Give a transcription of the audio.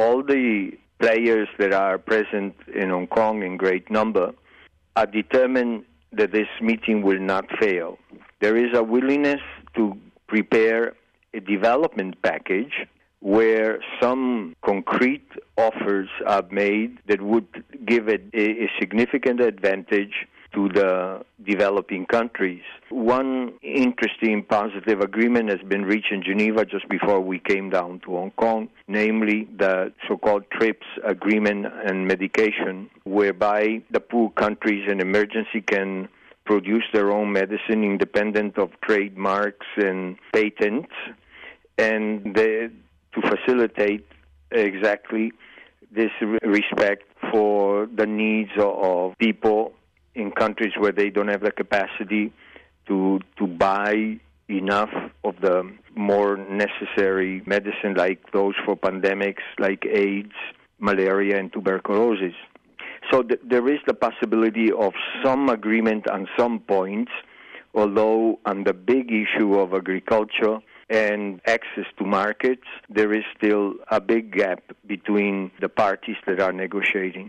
all the players that are present in Hong Kong in great number are determined that this meeting will not fail. There is a willingness to prepare a development package where some concrete offers are made that would give a significant advantage to the developing countries. One interesting positive agreement has been reached in Geneva just before we came down to Hong Kong, namely the so-called TRIPS agreement and medication, whereby the poor countries in emergency can produce their own medicine independent of trademarks and patents, and to facilitate exactly this respect for the needs of people in countries where they don't have the capacity to buy enough of the more necessary medicine, like those for pandemics like AIDS, malaria, and tuberculosis. So there is the possibility of some agreement on some points, although on the big issue of agriculture and access to markets, there is still a big gap between the parties that are negotiating.